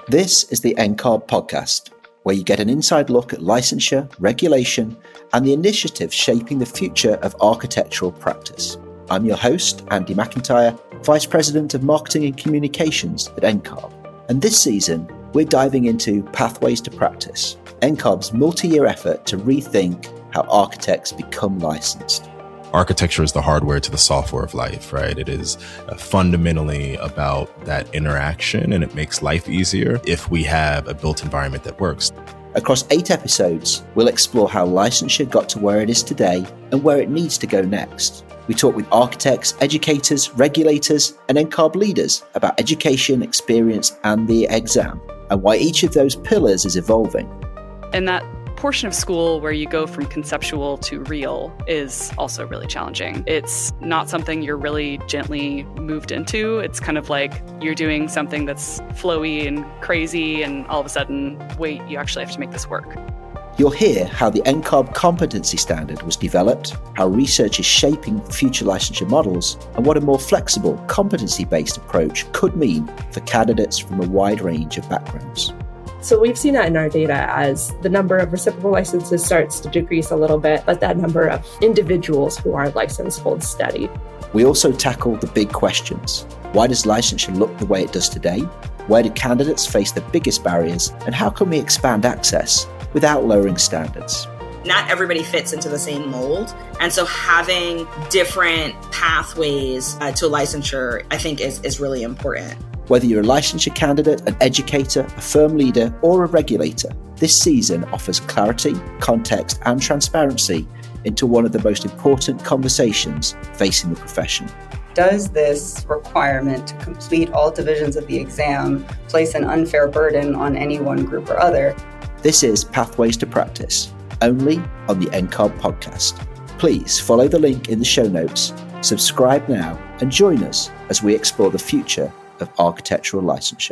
This is the NCARB podcast, where you get an inside look at licensure, regulation, and the initiatives shaping the future of architectural practice. I'm your host, Andy McIntyre, Vice President of Marketing and Communications at NCARB. And this season, we're diving into Pathways to Practice, NCARB's multi-year effort to rethink how architects become licensed. Architecture is the hardware to the software of life, right? It is fundamentally about that interaction, and it makes life easier if we have a built environment that works. Across 8 episodes, we'll explore how licensure got to where it is today and where it needs to go next. We talk with architects, educators, regulators, and NCARB leaders about education, experience, and the exam, and why each of those pillars is evolving. And that portion of school where you go from conceptual to real is also really challenging. It's not something you're really gently moved into. It's kind of like you're doing something that's flowy and crazy, and all of a sudden, wait, you actually have to make this work. You'll hear how the NCARB competency standard was developed, how research is shaping future licensure models, and what a more flexible, competency-based approach could mean for candidates from a wide range of backgrounds. So we've seen that in our data as the number of reciprocal licenses starts to decrease a little bit, but that number of individuals who are licensed holds steady. We also tackle the big questions. Why does licensure look the way it does today? Where do candidates face the biggest barriers? And how can we expand access without lowering standards? Not everybody fits into the same mold. And so having different pathways to licensure, I think is really important. Whether you're a licensure candidate, an educator, a firm leader, or a regulator, this season offers clarity, context, and transparency into one of the most important conversations facing the profession. Does this requirement to complete all divisions of the exam place an unfair burden on any one group or other? This is Pathways to Practice, only on the NCARB podcast. Please follow the link in the show notes, subscribe now, and join us as we explore the future of architectural licensure.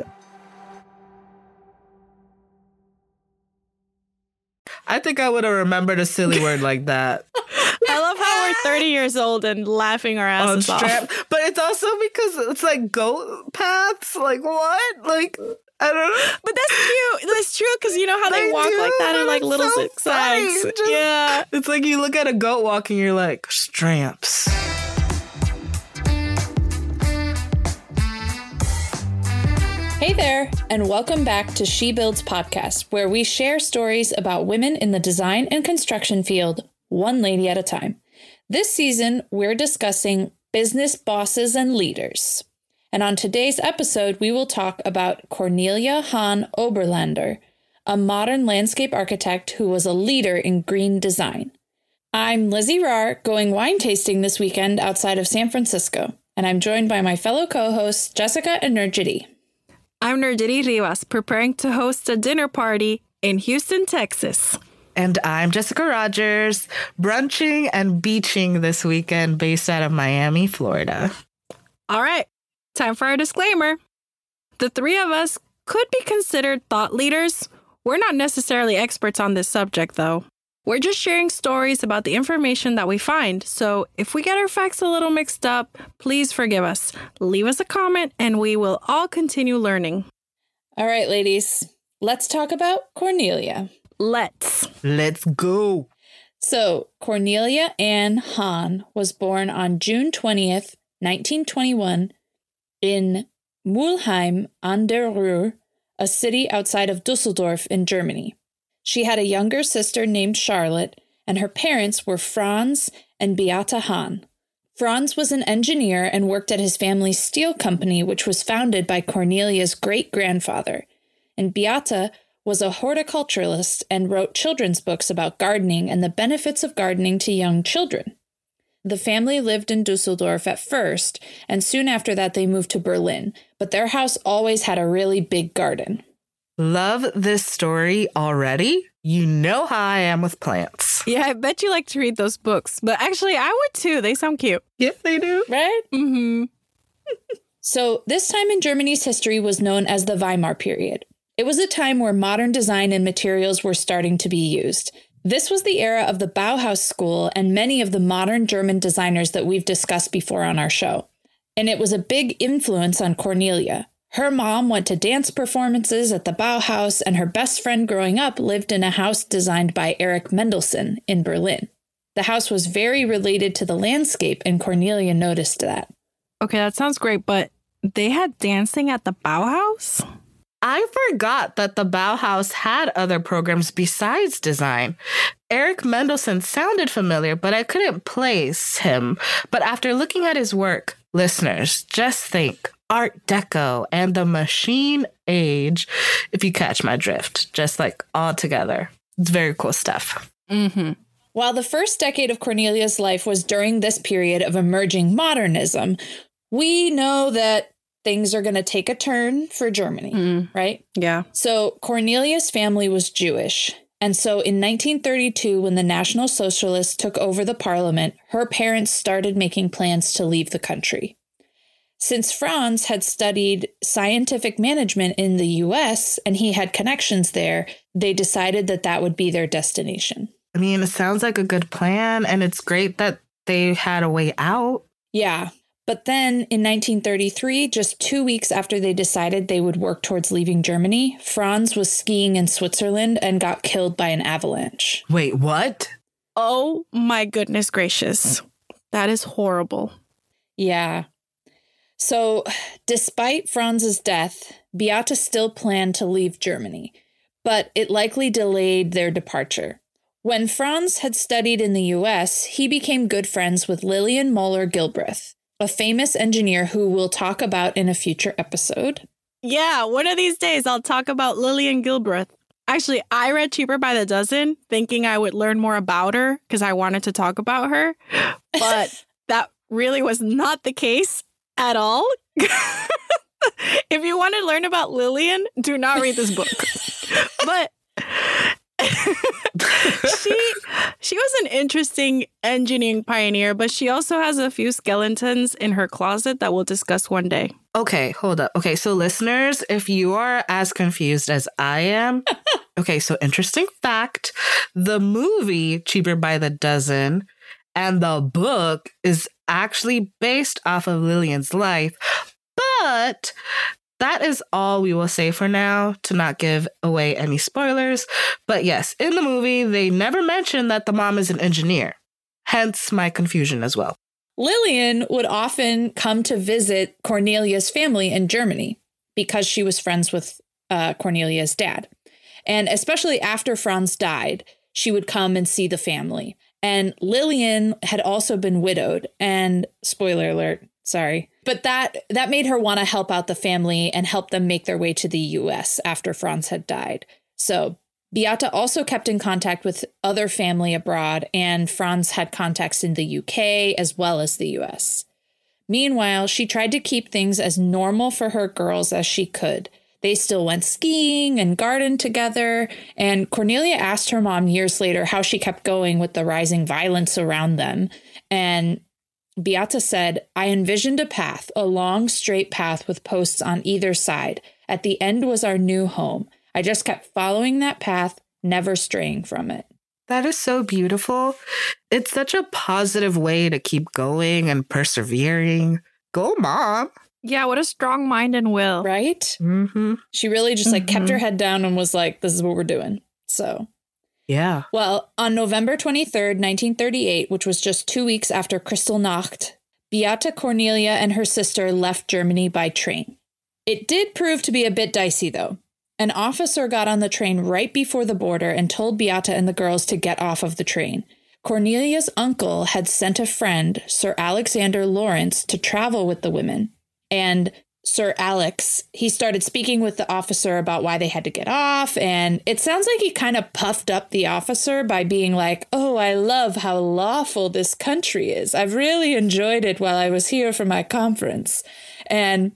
I think I would have remembered a silly word like that. I love how we're 30 years old and laughing our asses off. But it's also because it's like goat paths. Like, what? Like, I don't know. But that's cute. That's true, because you know how they walk like that in like little so zigzags. Yeah. It's like you look at a goat walking, you're like, stramps. Hey there, and welcome back to She Builds podcast, where we share stories about women in the design and construction field, one lady at a time. This season, we're discussing business bosses and leaders. And on today's episode, we will talk about Cornelia Hahn Oberlander, a modern landscape architect who was a leader in green design. I'm Lizzie Rahr, going wine tasting this weekend outside of San Francisco, and I'm joined by my fellow co-hosts, Jessica and Nergidi. I'm Nergidi Rivas, preparing to host a dinner party in Houston, Texas. And I'm Jessica Rogers, brunching and beaching this weekend based out of Miami, Florida. All right, time for our disclaimer. The three of us could be considered thought leaders. We're not necessarily experts on this subject, though. We're just sharing stories about the information that we find, so if we get our facts a little mixed up, please forgive us. Leave us a comment, and we will all continue learning. All right, ladies, let's talk about Cornelia. Let's go. So, Cornelia Ann Hahn was born on June 20th, 1921, in Mülheim an der Ruhr, a city outside of Dusseldorf in Germany. She had a younger sister named Charlotte, and her parents were Franz and Beata Hahn. Franz was an engineer and worked at his family's steel company, which was founded by Cornelia's great-grandfather. And Beata was a horticulturalist and wrote children's books about gardening and the benefits of gardening to young children. The family lived in Dusseldorf at first, and soon after that they moved to Berlin, but their house always had a really big garden. Love this story already. You know how I am with plants. Yeah, I bet you like to read those books. But actually, I would too. They sound cute. Yeah, they do. Right? Mm-hmm. So this time in Germany's history was known as the Weimar period. It was a time where modern design and materials were starting to be used. This was the era of the Bauhaus school and many of the modern German designers that we've discussed before on our show. And it was a big influence on Cornelia. Her mom went to dance performances at the Bauhaus, and her best friend growing up lived in a house designed by Erich Mendelsohn in Berlin. The house was very related to the landscape, and Cornelia noticed that. Okay, that sounds great, but they had dancing at the Bauhaus? I forgot that the Bauhaus had other programs besides design. Erich Mendelsohn sounded familiar, but I couldn't place him. But after looking at his work, listeners, just think Art Deco and the Machine Age, if you catch my drift, just like all together. It's very cool stuff. Mm-hmm. While the first decade of Cornelia's life was during this period of emerging modernism, we know that things are going to take a turn for Germany, right? Yeah. So Cornelia's family was Jewish. And so in 1932, when the National Socialists took over the parliament, her parents started making plans to leave the country. Since Franz had studied scientific management in the U.S. and he had connections there, they decided that that would be their destination. I mean, it sounds like a good plan, and it's great that they had a way out. Yeah. But then in 1933, just 2 weeks after they decided they would work towards leaving Germany, Franz was skiing in Switzerland and got killed by an avalanche. Wait, what? Oh my goodness gracious. That is horrible. Yeah. So despite Franz's death, Beate still planned to leave Germany, but it likely delayed their departure. When Franz had studied in the U.S., he became good friends with Lillian Moeller-Gilbreth, a famous engineer who we'll talk about in a future episode. Yeah, one of these days I'll talk about Lillian Gilbreth. Actually, I read Cheaper by the Dozen thinking I would learn more about her because I wanted to talk about her. But that really was not the case at all. If you want to learn about Lillian, do not read this book. But she was an interesting engineering pioneer, but she also has a few skeletons in her closet that we'll discuss one day. Okay, hold up. Okay, so listeners, if you are as confused as I am, okay, so interesting fact, the movie Cheaper by the Dozen and the book is actually based off of Lillian's life, but that is all we will say for now to not give away any spoilers. But yes, in the movie, they never mention that the mom is an engineer. Hence my confusion as well. Lillian would often come to visit Cornelia's family in Germany because she was friends with Cornelia's dad. And especially after Franz died, she would come and see the family. And Lillian had also been widowed. And spoiler alert, sorry. But that made her want to help out the family and help them make their way to the U.S. after Franz had died. So Beate also kept in contact with other family abroad, and Franz had contacts in the U.K. as well as the U.S. Meanwhile, she tried to keep things as normal for her girls as she could. They still went skiing and gardened together, and Cornelia asked her mom years later how she kept going with the rising violence around them. And Beate said, "I envisioned a path, a long, straight path with posts on either side. At the end was our new home. I just kept following that path, never straying from it." That is so beautiful. It's such a positive way to keep going and persevering. Go, Mom. Yeah, what a strong mind and will. Right? Mm-hmm. She really just kept her head down and was like, this is what we're doing. So... yeah. Well, on November 23rd, 1938, which was just 2 weeks after Kristallnacht, Beate, Cornelia, and her sister left Germany by train. It did prove to be a bit dicey, though. An officer got on the train right before the border and told Beate and the girls to get off of the train. Cornelia's uncle had sent a friend, Sir Alexander Lawrence, to travel with the women. And Sir Alex, he started speaking with the officer about why they had to get off. And it sounds like he kind of puffed up the officer by being like, "Oh, I love how lawful this country is. I've really enjoyed it while I was here for my conference." And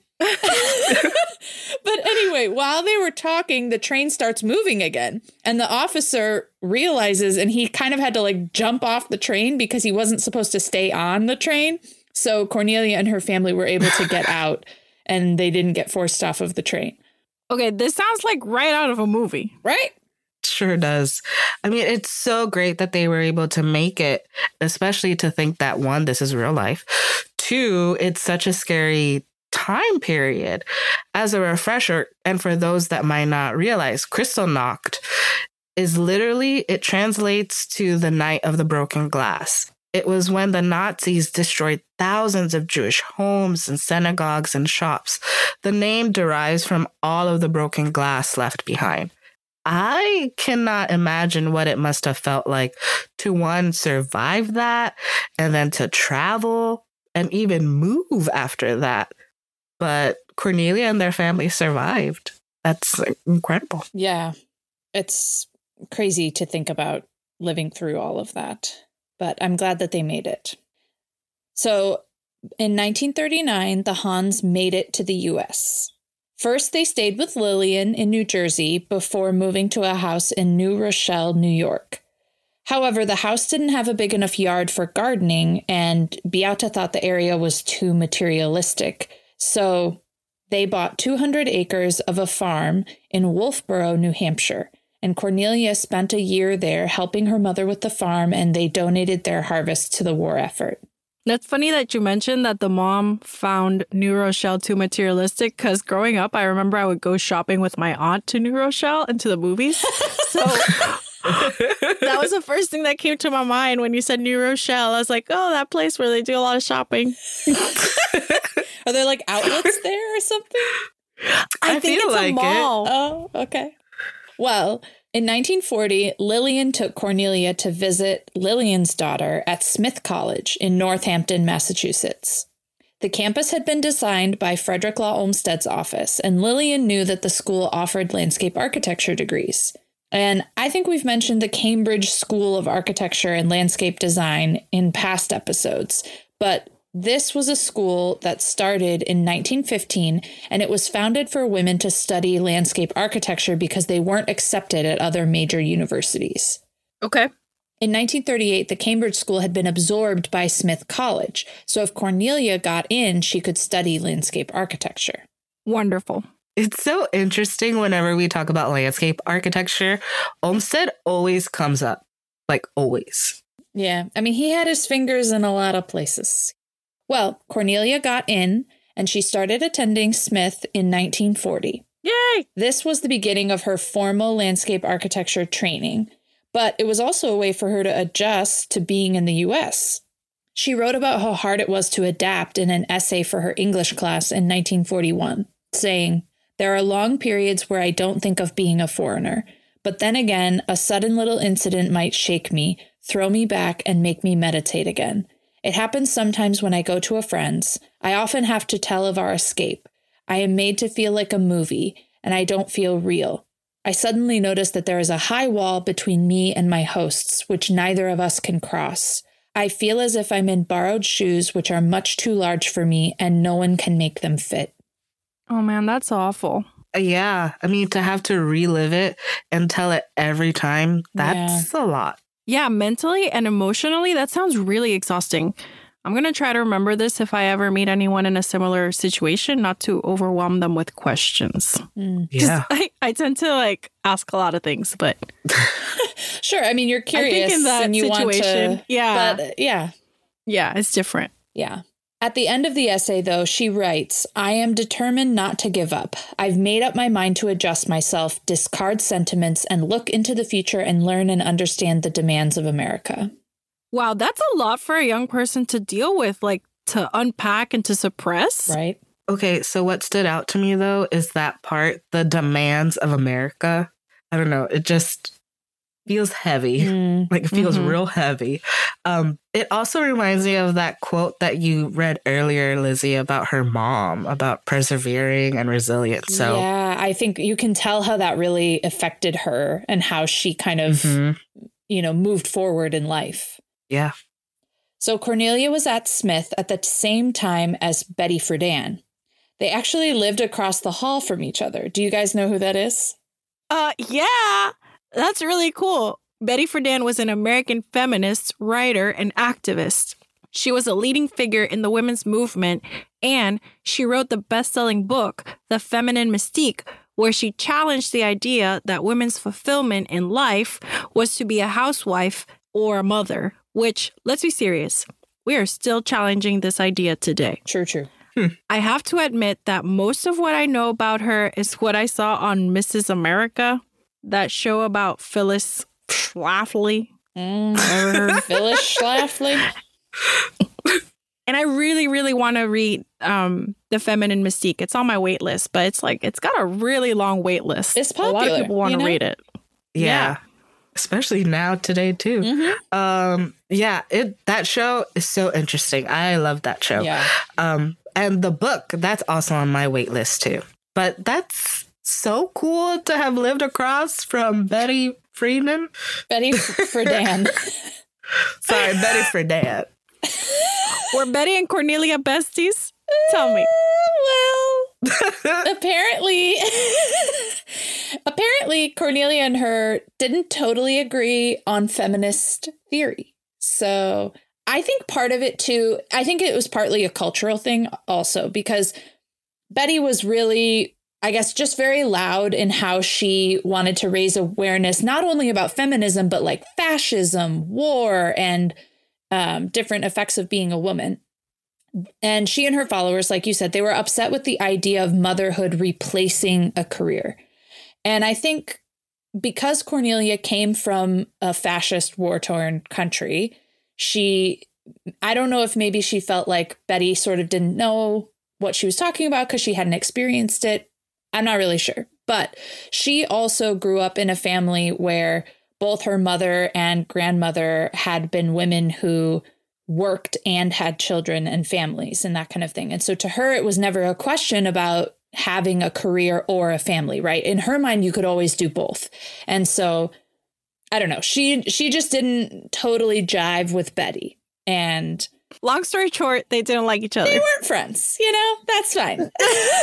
but anyway, while they were talking, the train starts moving again. And the officer realizes, and he kind of had to like jump off the train because he wasn't supposed to stay on the train. So Cornelia and her family were able to get out. And they didn't get forced off of the train. Okay, this sounds like right out of a movie. Right? Sure does. I mean, it's so great that they were able to make it, especially to think that, one, this is real life. Two, it's such a scary time period. As a refresher, and for those that might not realize, Kristallnacht is literally, it translates to the night of the broken glass. It was when the Nazis destroyed thousands of Jewish homes and synagogues and shops. The name derives from all of the broken glass left behind. I cannot imagine what it must have felt like to, one, survive that, and then to travel and even move after that. But Cornelia and their family survived. That's incredible. Yeah, it's crazy to think about living through all of that. But I'm glad that they made it. So in 1939, the Hahns made it to the U.S. First, they stayed with Lillian in New Jersey before moving to a house in New Rochelle, New York. However, the house didn't have a big enough yard for gardening, and Beata thought the area was too materialistic. So they bought 200 acres of a farm in Wolfboro, New Hampshire. And Cornelia spent a year there helping her mother with the farm, and they donated their harvest to the war effort. That's funny that you mentioned that the mom found New Rochelle too materialistic, because growing up, I remember I would go shopping with my aunt to New Rochelle and to the movies. So that was the first thing that came to my mind when you said New Rochelle. I was like, oh, that place where they do a lot of shopping. Are there like outlets there or something? I think it's like a mall. Oh, okay. Well, in 1940, Lillian took Cornelia to visit Lillian's daughter at Smith College in Northampton, Massachusetts. The campus had been designed by Frederick Law Olmsted's office, and Lillian knew that the school offered landscape architecture degrees. And I think we've mentioned the Cambridge School of Architecture and Landscape Design in past episodes, but this was a school that started in 1915, and it was founded for women to study landscape architecture because they weren't accepted at other major universities. Okay. In 1938, the Cambridge School had been absorbed by Smith College, so if Cornelia got in, she could study landscape architecture. Wonderful. It's so interesting whenever we talk about landscape architecture. Olmsted always comes up, like always. Yeah, I mean, he had his fingers in a lot of places. Well, Cornelia got in, and she started attending Smith in 1940. Yay! This was the beginning of her formal landscape architecture training, but it was also a way for her to adjust to being in the U.S. She wrote about how hard it was to adapt in an essay for her English class in 1941, saying, "There are long periods where I don't think of being a foreigner, but then again, a sudden little incident might shake me, throw me back, and make me meditate again. It happens sometimes when I go to a friend's. I often have to tell of our escape. I am made to feel like a movie, and I don't feel real. I suddenly notice that there is a high wall between me and my hosts, which neither of us can cross. I feel as if I'm in borrowed shoes, which are much too large for me, and no one can make them fit." Oh, man, that's awful. Yeah. I mean, to have to relive it and tell it every time, that's a lot. Yeah, mentally and emotionally, that sounds really exhausting. I'm going to try to remember this if I ever meet anyone in a similar situation, not to overwhelm them with questions. Yeah. I tend to ask a lot of things, but... Sure. I mean, you're curious. I think in that and you situation, want to, yeah. But yeah. Yeah, it's different. Yeah. At the end of the essay, though, she writes, "I am determined not to give up. I've made up my mind to adjust myself, discard sentiments, and look into the future and learn and understand the demands of America." Wow, that's a lot for a young person to deal with, to unpack and to suppress. Right. Okay, so what stood out to me, though, is that part, the demands of America. I don't know, it just feels heavy. It feels real heavy. It also reminds me of that quote that you read earlier, Lizzie, about her mom, about persevering and resilience. So yeah, I think you can tell how that really affected her and how she kind of, moved forward in life. Yeah. So Cornelia was at Smith at the same time as Betty Friedan. They actually lived across the hall from each other. Do you guys know who that is? Yeah, that's really cool. Betty Friedan was an American feminist, writer, and activist. She was a leading figure in the women's movement, and she wrote the best-selling book, The Feminine Mystique, where she challenged the idea that women's fulfillment in life was to be a housewife or a mother, which, let's be serious, we are still challenging this idea today. True. I have to admit that most of what I know about her is what I saw on Mrs. America, that show about Phyllis Schlafly. Phyllis Schlafly. And I really, really want to read The Feminine Mystique. It's on my wait list, but it's got a really long wait list. It's popular. A lot of people want to read it. Yeah. Especially now, today, too. That show is so interesting. I love that show. Yeah. And the book, that's also on my wait list, too. But that's so cool to have lived across from Betty Friedan. Betty Friedan. Sorry, Betty Friedan. Were Betty and Cornelia besties? Tell me. Well, apparently Cornelia and her didn't totally agree on feminist theory. So I think part of it too, I think it was partly a cultural thing also, because Betty was really, I guess, just very loud in how she wanted to raise awareness, not only about feminism, but like fascism, war, and different effects of being a woman. And she and her followers, like you said, they were upset with the idea of motherhood replacing a career. And I think because Cornelia came from a fascist war-torn country, I don't know if maybe she felt like Betty sort of didn't know what she was talking about because she hadn't experienced it. I'm not really sure. But she also grew up in a family where both her mother and grandmother had been women who worked and had children and families and that kind of thing. And so to her, it was never a question about having a career or a family, right? In her mind, you could always do both. And so, I don't know, she just didn't totally jive with Betty. And long story short, they didn't like each other. They weren't friends, that's fine.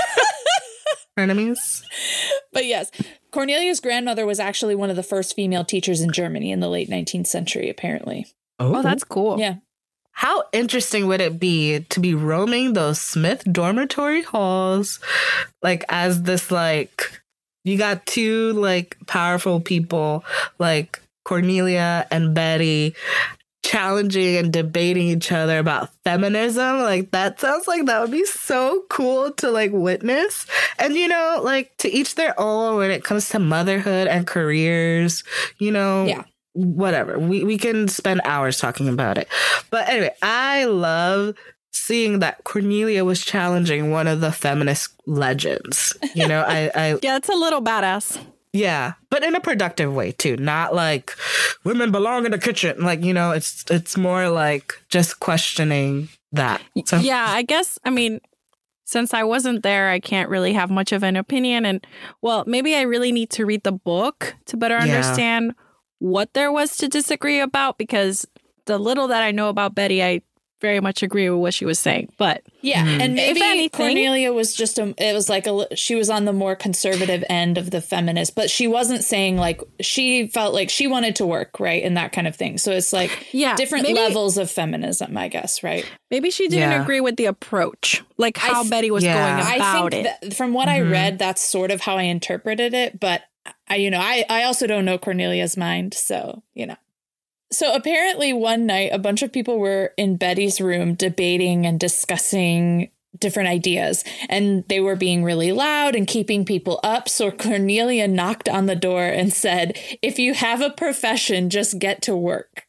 Enemies. But yes, Cornelia's grandmother was actually one of the first female teachers in Germany in the late 19th century, apparently. Oh, that's cool. Yeah. How interesting would it be to be roaming those Smith dormitory halls, like as this, like, you got two, like, powerful people, like Cornelia and Betty, challenging and debating each other about feminism. Like, that sounds like that would be so cool to, like, witness. And, like, to each their own when it comes to motherhood and careers, Yeah. Whatever. We can spend hours talking about it. But anyway, I love seeing that Cornelia was challenging one of the feminist legends. Yeah, it's a little badass. Yeah, but in a productive way, too. Not like women belong in the kitchen. Like, it's more like just questioning that. So. Yeah, I guess, since I wasn't there, I can't really have much of an opinion. And, well, maybe I really need to read the book to better understand what there was to disagree about, because the little that I know about Betty, I very much agree with what she was saying. But yeah, and maybe Cornelia was just she was on the more conservative end of the feminist, but she wasn't saying, like, she felt like she wanted to work, right, and that kind of thing. So it's like different levels of feminism, I guess, right? Maybe she didn't agree with the approach, like how Betty was going about it. From what I read, that's sort of how I interpreted it, but I also don't know Cornelia's mind, so, So apparently one night, a bunch of people were in Betty's room debating and discussing different ideas, and they were being really loud and keeping people up. So Cornelia knocked on the door and said, "If you have a profession, just get to work."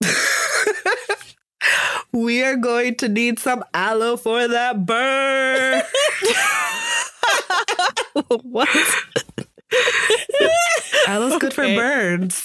We are going to need some aloe for that burn. What? Aloe's good for burns.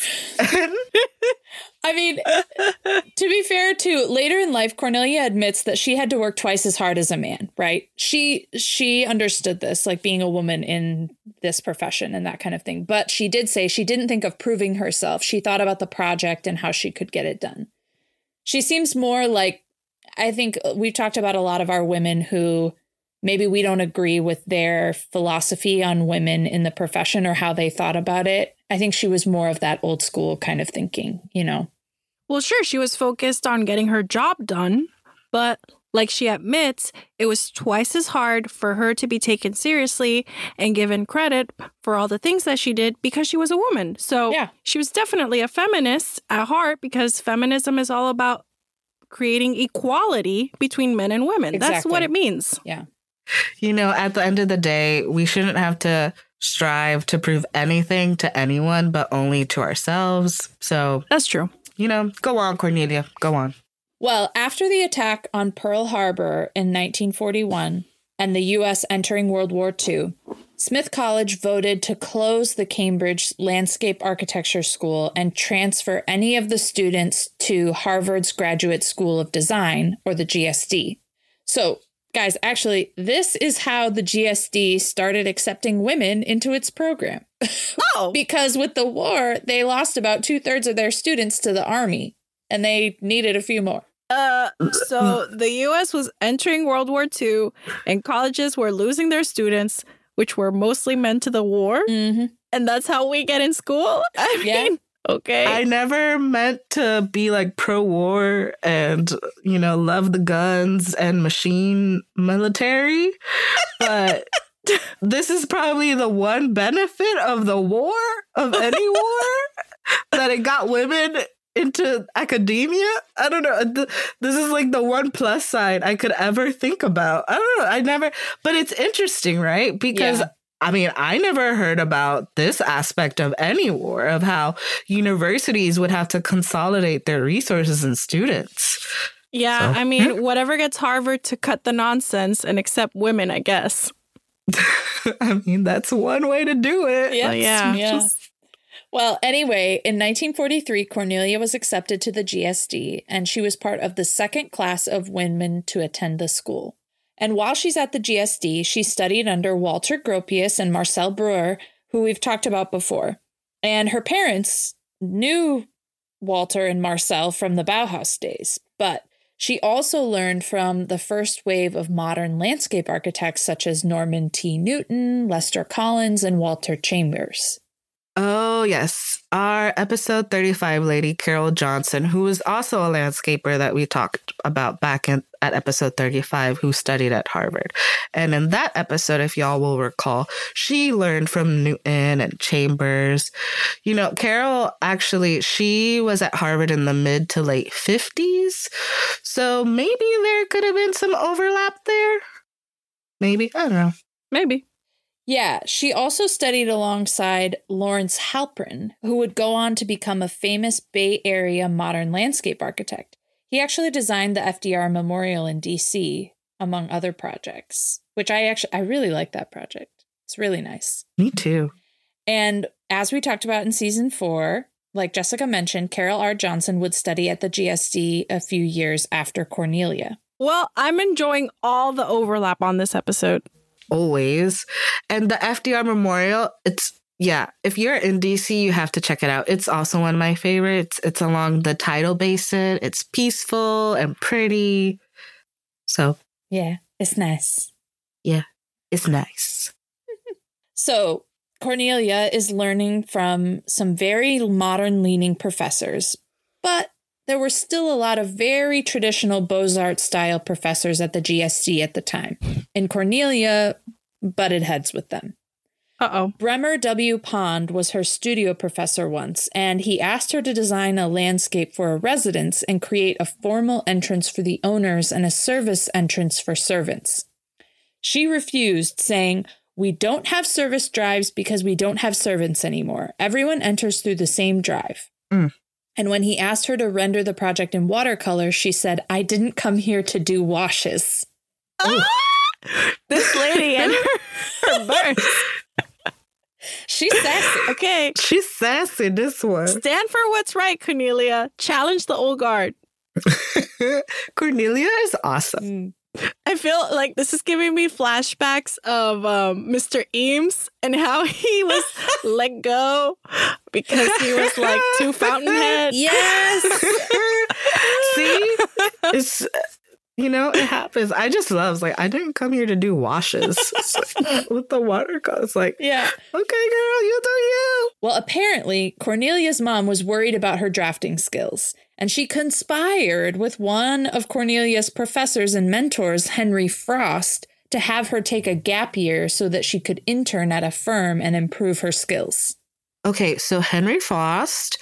To be fair, too, later in life, Cornelia admits that she had to work twice as hard as a man, right? She understood this, like being a woman in this profession and that kind of thing. But she did say she didn't think of proving herself. She thought about the project and how she could get it done. She seems more like, I think we've talked about a lot of our women who maybe we don't agree with their philosophy on women in the profession or how they thought about it. I think she was more of that old school kind of thinking, Well, sure, she was focused on getting her job done, but like she admits, it was twice as hard for her to be taken seriously and given credit for all the things that she did because she was a woman. So she was definitely a feminist at heart, because feminism is all about creating equality between men and women. That's Exactly. what it means. Yeah. You know, at the end of the day, we shouldn't have to strive to prove anything to anyone, but only to ourselves. So, That's true. you know, go on, Cornelia. Go on. Well, after the attack on Pearl Harbor in 1941 and the U.S. entering World War II, Smith College voted to close the Cambridge Landscape Architecture School and transfer any of the students to Harvard's Graduate School of Design, or the GSD. So, guys, actually, this is how the GSD started accepting women into its program. Oh. Because with the war, they lost about 2/3 of their students to the Army, and they needed a few more. So the U.S. was entering World War II, and colleges were losing their students, which were mostly men to the war. Mm-hmm. And that's how we get in school? I mean, okay. I never meant to be like pro-war and, you know, love the guns and machine military, but this is probably the one benefit of the war, of any war, that it got women into academia. I don't know. This is like the one plus side I could ever think about. I don't know. I never, but it's interesting, right? Because I mean, I never heard about this aspect of any war, of how universities would have to consolidate their resources and students. Yeah, so. I mean, whatever gets Harvard to cut the nonsense and accept women, I guess. I mean, that's one way to do it. Yeah. Well, anyway, in 1943, Cornelia was accepted to the GSD, and she was part of the second class of women to attend the school. And while she's at the GSD, she studied under Walter Gropius and Marcel Breuer, who we've talked about before. And her parents knew Walter and Marcel from the Bauhaus days, but she also learned from the first wave of modern landscape architects such as Norman T. Newton, Lester Collins, and Walter Chambers. Oh, yes. Our episode 35 lady, Carol Johnson, who was also a landscaper that we talked about back at episode 35, who studied at Harvard. And in that episode, if y'all will recall, she learned from Newton and Chambers. You know, Carol, actually, she was at Harvard in the mid to late 50s. So maybe there could have been some overlap there. Maybe. I don't know. Maybe. Yeah, she also studied alongside Lawrence Halprin, who would go on to become a famous Bay Area modern landscape architect. He actually designed the FDR Memorial in D.C., among other projects, which I really like that project. It's really nice. Me too. And as we talked about in season 4, like Jessica mentioned, Carol R. Johnson would study at the GSD a few years after Cornelia. Well, I'm enjoying all the overlap on this episode. Always. And the FDR Memorial, if you're in DC, you have to check it out. It's also one of my favorites. It's along the tidal basin. It's peaceful and pretty. So, yeah, it's nice. Yeah, it's nice. So, Cornelia is learning from some very modern-leaning professors, but there were still a lot of very traditional Beaux-Arts style professors at the GSD at the time, and Cornelia butted heads with them. Uh-oh. Bremer W. Pond was her studio professor once, and he asked her to design a landscape for a residence and create a formal entrance for the owners and a service entrance for servants. She refused, saying, "We don't have service drives because we don't have servants anymore. Everyone enters through the same drive." And when he asked her to render the project in watercolor, she said, "I didn't come here to do washes." This lady and her birth. She's sassy. Okay. She's sassy, this one. Stand for what's right, Cornelia. Challenge the old guard. Cornelia is awesome. I feel like this is giving me flashbacks of Mr. Eames and how he was let go because he was like too fountainhead. Yes. See? It's, you know, it happens. I just love, like, I didn't come here to do washes. Like, with the watercolor. It's like, yeah. Okay, girl, you do you. Well, apparently, Cornelia's mom was worried about her drafting skills, and she conspired with one of Cornelia's professors and mentors, Henry Frost, to have her take a gap year so that she could intern at a firm and improve her skills. Okay, so Henry Frost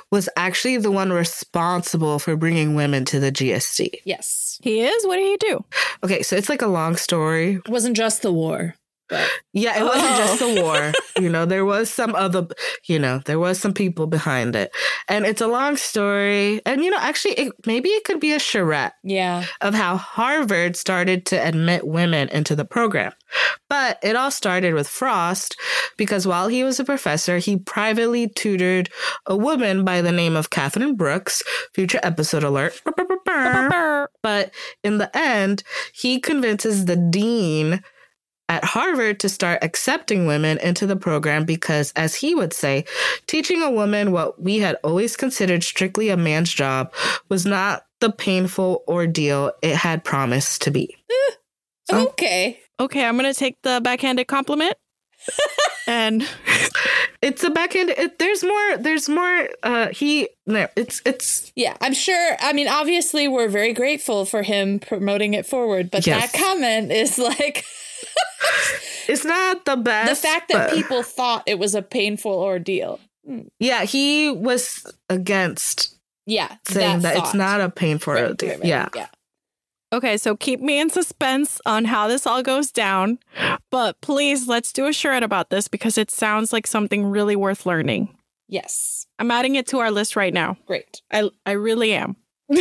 was actually the one responsible for bringing women to the GSD. Yes. He is? What did he do? Okay, so it's like a long story. It wasn't just the war. But yeah, it wasn't just the war. There was some other, there was some people behind it. And it's a long story. And, actually, maybe it could be a charrette of how Harvard started to admit women into the program. But it all started with Frost because while he was a professor, he privately tutored a woman by the name of Catherine Brooks, future episode alert. But in the end, he convinces the dean at Harvard to start accepting women into the program because, as he would say, teaching a woman what we had always considered strictly a man's job was not the painful ordeal it had promised to be. Okay, I'm going to take the backhanded compliment. And it's a backhanded. There's more. It's. Yeah, I'm sure. I mean, obviously, we're very grateful for him promoting it forward, but that comment is like. It's not the best. The fact that people thought it was a painful ordeal. Yeah, he was against saying that it's not a painful ordeal. Right. Yeah. Okay, so keep me in suspense on how this all goes down. But please, let's do a charrette about this because it sounds like something really worth learning. Yes. I'm adding it to our list right now. Great. I really am.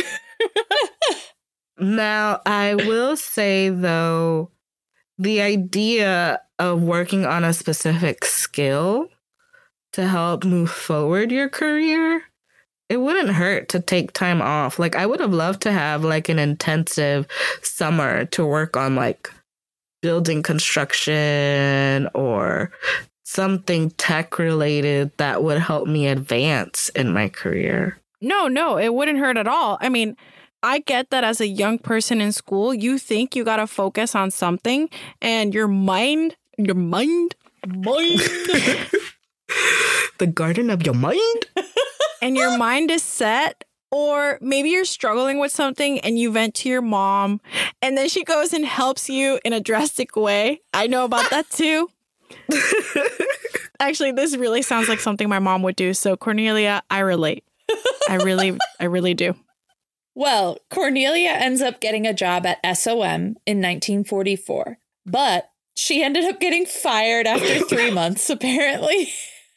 Now, I will say, though, the idea of working on a specific skill to help move forward your career, it wouldn't hurt to take time off. Like, I would have loved to have like an intensive summer to work on like building construction or something tech related that would help me advance in my career. No, it wouldn't hurt at all. I mean, I get that as a young person in school, you think you got to focus on something and your mind, the garden of your mind, and your mind is set. Or maybe you're struggling with something and you vent to your mom and then she goes and helps you in a drastic way. I know about that too. Actually, this really sounds like something my mom would do. So Cornelia, I relate. I really do. Well, Cornelia ends up getting a job at SOM in 1944, but she ended up getting fired after 3 months, apparently.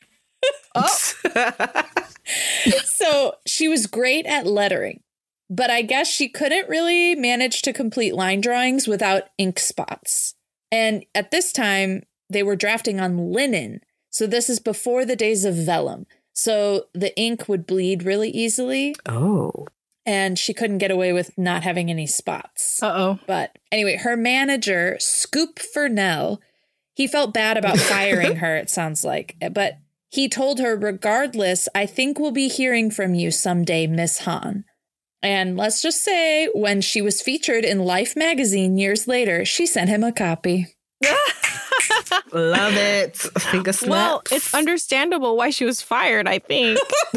So she was great at lettering, but I guess she couldn't really manage to complete line drawings without ink spots. And at this time, they were drafting on linen. So this is before the days of vellum. So the ink would bleed really easily. Oh. And she couldn't get away with not having any spots. Uh-oh. But anyway, her manager, Scoop Furnell, he felt bad about firing her, it sounds like. But he told her, regardless, I think we'll be hearing from you someday, Miss Hahn. And let's just say, when she was featured in Life magazine years later, she sent him a copy. Love it. Finger snaps. Well, it's understandable why she was fired, I think.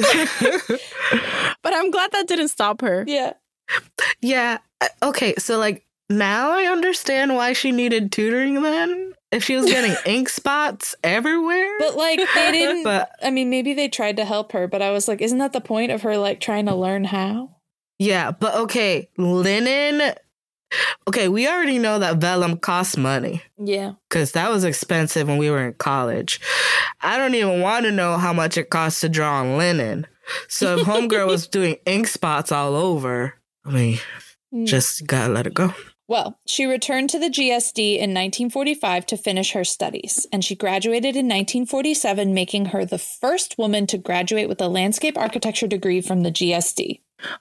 But I'm glad that didn't stop her. Yeah. Okay. So like now I understand why she needed tutoring then. If she was getting ink spots everywhere. But like they didn't. I mean, maybe they tried to help her, but I was like, isn't that the point of her like trying to learn how? Yeah. But okay. Linen. Okay, we already know that vellum costs money. Yeah. Because that was expensive when we were in college. I don't even want to know how much it costs to draw on linen. So if homegirl was doing ink spots all over, I mean, just gotta let it go. Well, she returned to the GSD in 1945 to finish her studies, and she graduated in 1947, making her the first woman to graduate with a landscape architecture degree from the GSD.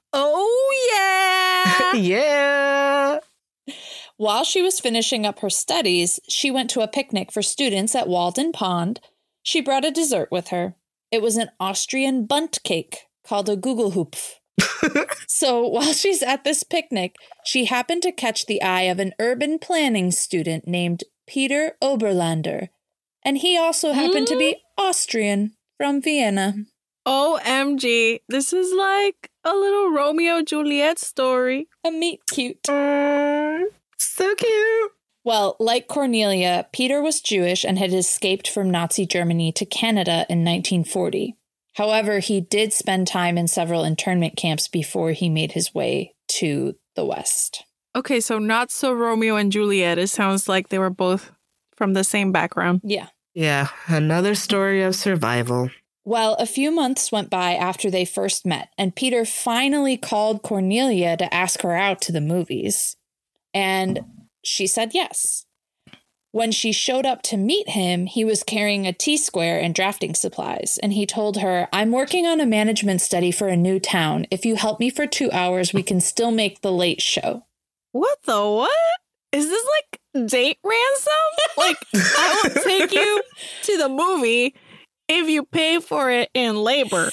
Oh, yeah! Yeah! While she was finishing up her studies, she went to a picnic for students at Walden Pond. She brought a dessert with her. It was an Austrian bundt cake called a Gugelhupf. So while she's at this picnic, she happened to catch the eye of an urban planning student named Peter Oberlander. And he also happened to be Austrian from Vienna. OMG. This is like a little Romeo and Juliet story. A meet cute. So cute. Well, like Cornelia, Peter was Jewish and had escaped from Nazi Germany to Canada in 1940. However, he did spend time in several internment camps before he made his way to the West. Okay, so not so Romeo and Juliet. It sounds like they were both from the same background. Yeah. Yeah, another story of survival. Well, a few months went by after they first met, and Peter finally called Cornelia to ask her out to the movies. And she said yes. When she showed up to meet him, he was carrying a T-square and drafting supplies. And he told her, "I'm working on a management study for a new town. If you help me for 2 hours, we can still make the late show." What the what? Is this like date ransom? Like, I will take you to the movie if you pay for it in labor.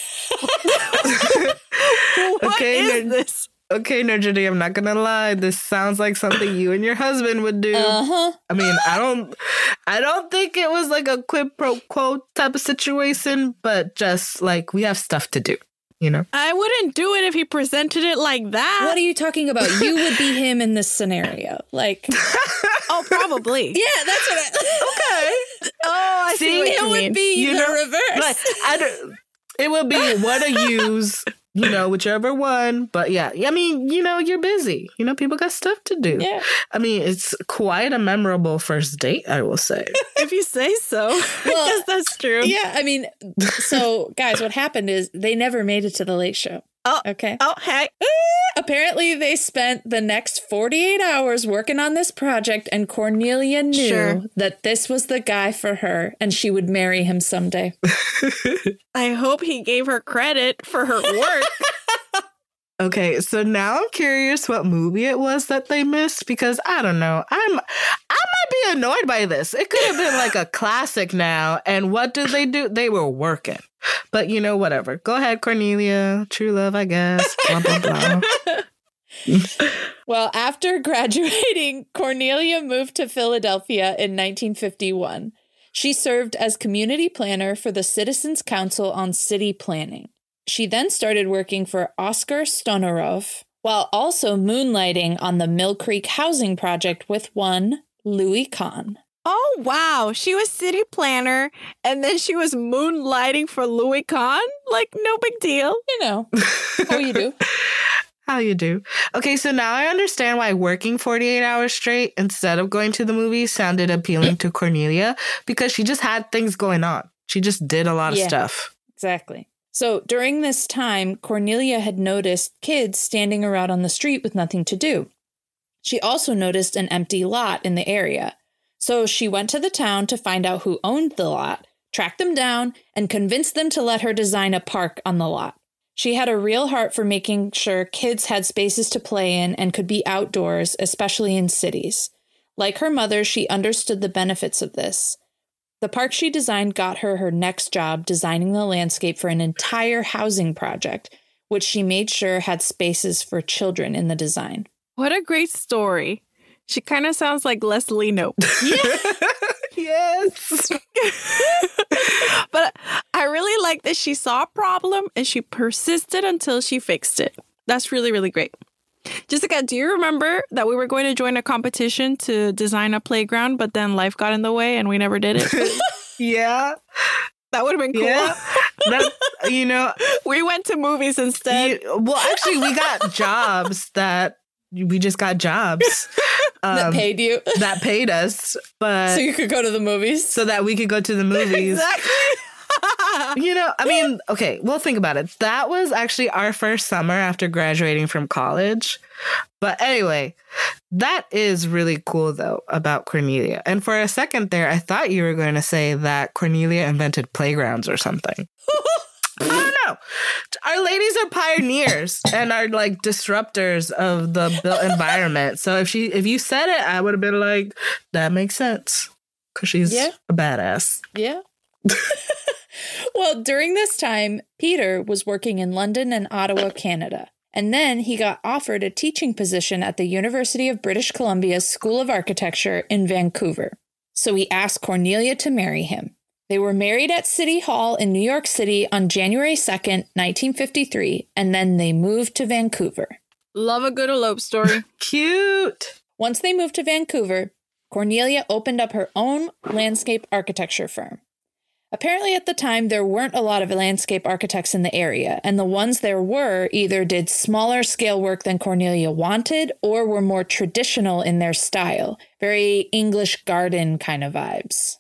What is this? Okay, Nurjity, I'm not gonna lie. This sounds like something you and your husband would do. Uh-huh. I mean, I don't think it was like a quid pro quo type of situation, but just like we have stuff to do, you know? I wouldn't do it if he presented it like that. What are you talking about? You would be him in this scenario. Like, oh, probably. Yeah, that's what Okay. Oh, I see what it you would mean. be You the know, reverse. Like, it would be one of yous, you know, whichever one. But yeah, I mean, you know, you're busy. You know, people got stuff to do. Yeah. I mean, it's quite a memorable first date, I will say. If you say so. I guess that's true. Yeah, I mean, so guys, what happened is they never made it to the late show. Oh, okay. Oh, hey. Apparently, they spent the next 48 hours working on this project, and Cornelia knew that this was the guy for her, and she would marry him someday. I hope he gave her credit for her work. Okay, so now I'm curious what movie it was that they missed, because I don't know. I might be annoyed by this. It could have been like a classic now. And what did they do? They were working. But you know, whatever. Go ahead, Cornelia. True love, I guess. Blah, blah, blah. Well, after graduating, Cornelia moved to Philadelphia in 1951. She served as community planner for the Citizens Council on City Planning. She then started working for Oscar Stonarov, while also moonlighting on the Mill Creek housing project with one Louis Kahn. Oh, wow. She was city planner, and then she was moonlighting for Louis Kahn? Like, no big deal. You know, how you do. How you do. Okay, so now I understand why working 48 hours straight instead of going to the movies sounded appealing to Cornelia, because she just had things going on. She just did a lot of stuff. Exactly. So during this time, Cornelia had noticed kids standing around on the street with nothing to do. She also noticed an empty lot in the area. So she went to the town to find out who owned the lot, tracked them down, and convinced them to let her design a park on the lot. She had a real heart for making sure kids had spaces to play in and could be outdoors, especially in cities. Like her mother, she understood the benefits of this. The park she designed got her her next job designing the landscape for an entire housing project, which she made sure had spaces for children in the design. What a great story. She kind of sounds like Leslie Knope. Yes. But I really like that she saw a problem and she persisted until she fixed it. That's really, really great. Jessica, do you remember that we were going to join a competition to design a playground, but then life got in the way and we never did it? Yeah. That would have been cool. Yeah. That, you know, we went to movies instead. Well, actually, we got jobs that we just got jobs. That paid you. That paid us. But so you could go to the movies? So that we could go to the movies. Exactly. You know, I mean, okay, well, think about it. That was actually our first summer after graduating from college. But anyway, that is really cool, though, about Cornelia. And for a second there, I thought you were going to say that Cornelia invented playgrounds or something. I don't know. Our ladies are pioneers and are like disruptors of the built environment. So if you said it, I would have been like, that makes sense. Because she's a badass. Yeah. Well, during this time, Peter was working in London and Ottawa, Canada. And then he got offered a teaching position at the University of British Columbia's School of Architecture in Vancouver. So he asked Cornelia to marry him. They were married at City Hall in New York City on January 2nd, 1953, and then they moved to Vancouver. Love a good elope story. Cute. Once they moved to Vancouver, Cornelia opened up her own landscape architecture firm. Apparently at the time, there weren't a lot of landscape architects in the area, and the ones there were either did smaller scale work than Cornelia wanted or were more traditional in their style. Very English garden kind of vibes.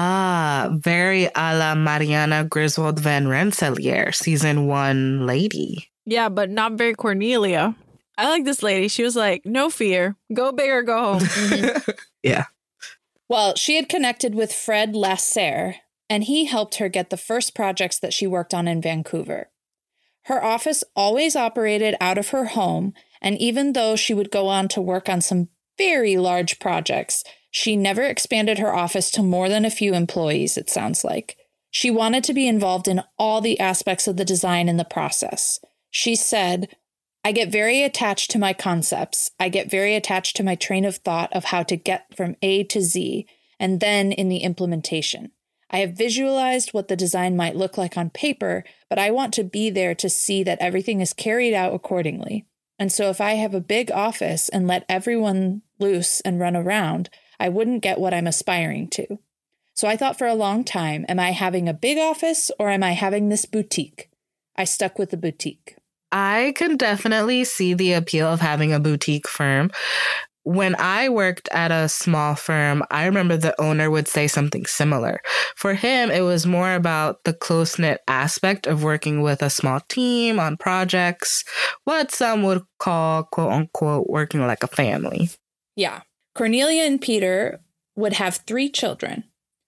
Ah, very a la Mariana Griswold Van Rensselaer, season 1 lady. Yeah, but not very Cornelia. I like this lady. She was like, no fear. Go big or go home. Yeah. Well, she had connected with Fred Lasserre, and he helped her get the first projects that she worked on in Vancouver. Her office always operated out of her home, and even though she would go on to work on some very large projects, she never expanded her office to more than a few employees, it sounds like. She wanted to be involved in all the aspects of the design and the process. She said, I get very attached to my concepts. I get very attached to my train of thought of how to get from A to Z, and then in the implementation. I have visualized what the design might look like on paper, but I want to be there to see that everything is carried out accordingly. And so if I have a big office and let everyone loose and run around, I wouldn't get what I'm aspiring to. So I thought for a long time, am I having a big office or am I having this boutique? I stuck with the boutique. I can definitely see the appeal of having a boutique firm. When I worked at a small firm, I remember the owner would say something similar. For him, it was more about the close-knit aspect of working with a small team on projects, what some would call, quote-unquote, working like a family. Yeah. Cornelia and Peter would have 3 children,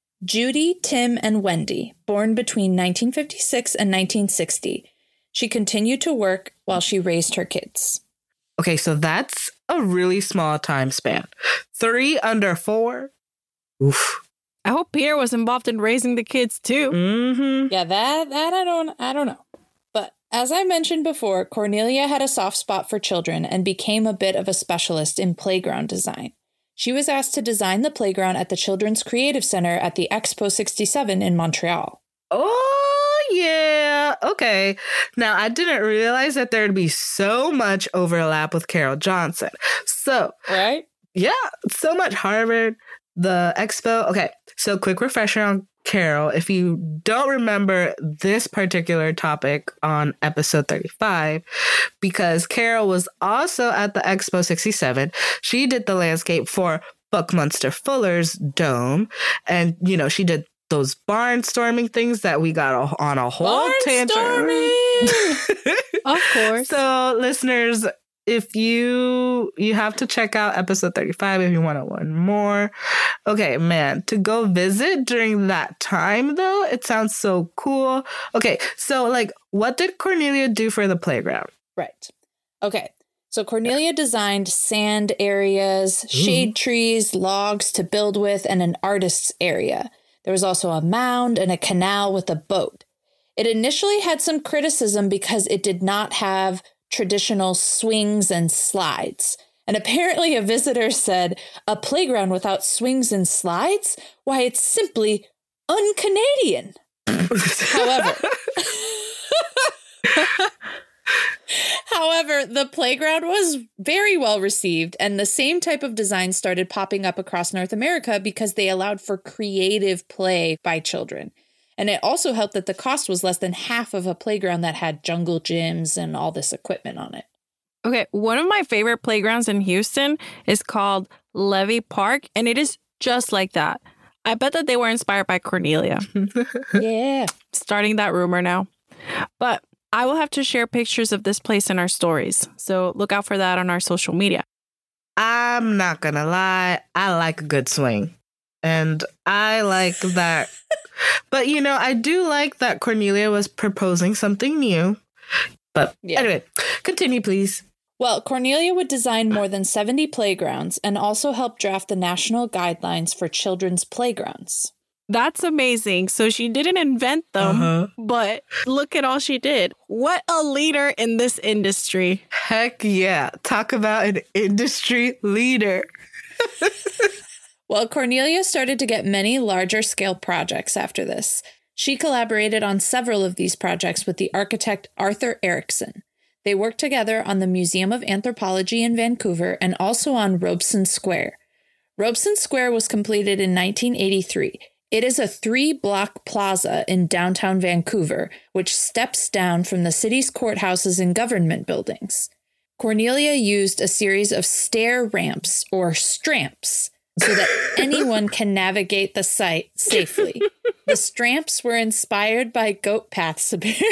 Judy, Tim, and Wendy, born between 1956 and 1960. She continued to work while she raised her kids. Okay, so that's a really small time span. 3 under 4? Oof. I hope Peter was involved in raising the kids too. Mm-hmm. Yeah, that I don't know. But as I mentioned before, Cornelia had a soft spot for children and became a bit of a specialist in playground design. She was asked to design the playground at the Children's Creative Center at the Expo 67 in Montreal. Oh, yeah. Okay. Now, I didn't realize that there'd be so much overlap with Carol Johnson. So, right? Yeah, so much Harvard, the Expo. Okay, so quick refresher on Carol. If you don't remember this particular topic on episode 35, because Carol was also at the Expo 67, she did the landscape for Buckminster Fuller's dome. And, you know, she did those barnstorming things that we got on a whole tangent. Of course. So, listeners, if you have to check out episode 35 if you want to learn more. Okay, man, to go visit during that time, though, it sounds so cool. Okay, so, like, what did Cornelia do for the playground? Right. Okay. So Cornelia designed sand areas, shade trees, logs to build with, and an artist's area. There was also a mound and a canal with a boat. It initially had some criticism because it did not have traditional swings and slides. And apparently a visitor said, a playground without swings and slides? Why, it's simply un-Canadian. However, the playground was very well received, and the same type of design started popping up across North America because they allowed for creative play by children. And it also helped that the cost was less than half of a playground that had jungle gyms and all this equipment on it. Okay, one of my favorite playgrounds in Houston is called Levy Park, and it is just like that. I bet that they were inspired by Cornelia. Yeah. Starting that rumor now. But I will have to share pictures of this place in our stories, so look out for that on our social media. I'm not gonna lie, I like a good swing. And I like that. But, you know, I do like that Cornelia was proposing something new. But anyway, continue, please. Well, Cornelia would design more than 70 playgrounds and also help draft the national guidelines for children's playgrounds. That's amazing. So she didn't invent them, but look at all she did. What a leader in this industry. Heck yeah. Talk about an industry leader. Well, Cornelia started to get many larger scale projects after this. She collaborated on several of these projects with the architect Arthur Erickson. They worked together on the Museum of Anthropology in Vancouver and also on Robson Square. Robson Square was completed in 1983. It is a 3-block plaza in downtown Vancouver, which steps down from the city's courthouses and government buildings. Cornelia used a series of stair ramps, or stramps, so that anyone can navigate the site safely. The stramps were inspired by goat paths, apparently.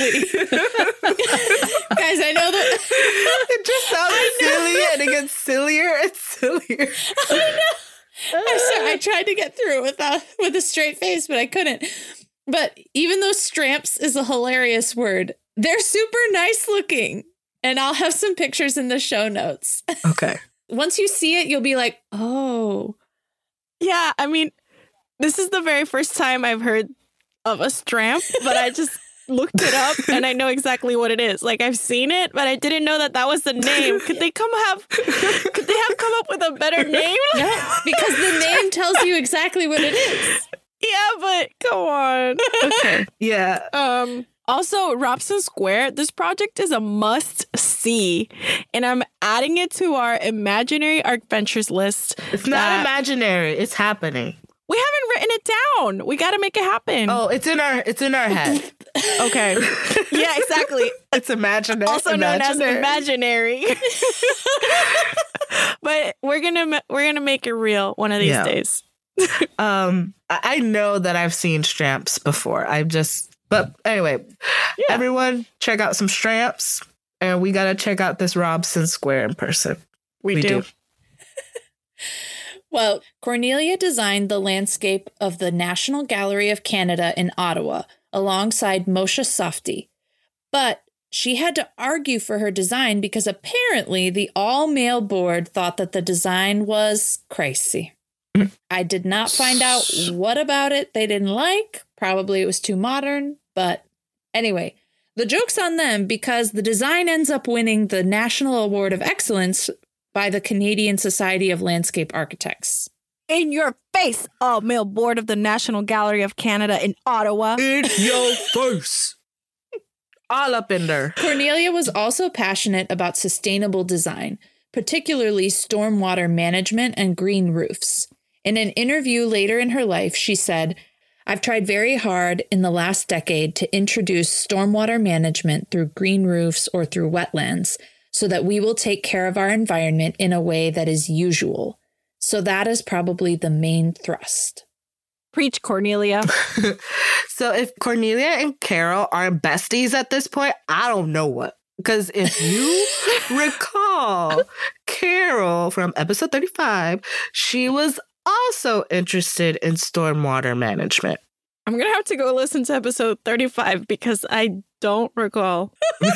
Guys, I know that it just sounds silly, and it gets sillier and sillier. I know. I tried to get through it with a straight face, but I couldn't. But even though stramps is a hilarious word, they're super nice looking. And I'll have some pictures in the show notes. Okay. Once you see it, you'll be like, oh. Yeah, I mean, this is the very first time I've heard of a stramp, but I just looked it up and I know exactly what it is. Like, I've seen it, but I didn't know that was the name. Could they have come up with a better name? No, because the name tells you exactly what it is. Yeah, but come on. Okay. Yeah. Also, Robson Square, this project is a must-see, and I'm adding it to our Imaginary Adventures list. It's not imaginary. It's happening. We haven't written it down. We got to make it happen. Oh, it's in our head. Okay. Yeah, exactly. It's imaginary. Also known as imaginary. But we're gonna make it real one of these days. I know that I've seen stramps before. But anyway, everyone check out some stramps, and we got to check out this Robson Square in person. We do. Well, Cornelia designed the landscape of the National Gallery of Canada in Ottawa alongside Moshe Safdie. But she had to argue for her design because apparently the all-male board thought that the design was crazy. I did not find out what about it they didn't like. Probably it was too modern. But anyway, the joke's on them because the design ends up winning the National Award of Excellence by the Canadian Society of Landscape Architects. In your face, all-male board of the National Gallery of Canada in Ottawa. In your face. All up in there. Cornelia was also passionate about sustainable design, particularly stormwater management and green roofs. In an interview later in her life, she said, "I've tried very hard in the last decade to introduce stormwater management through green roofs or through wetlands so that we will take care of our environment in a way that is usual. So that is probably the main thrust." Preach, Cornelia. So if Cornelia and Carol are besties at this point, I don't know what. Because if you recall, Carol from episode 35, she was also interested in stormwater management. I'm going to have to go listen to episode 35 because I don't recall.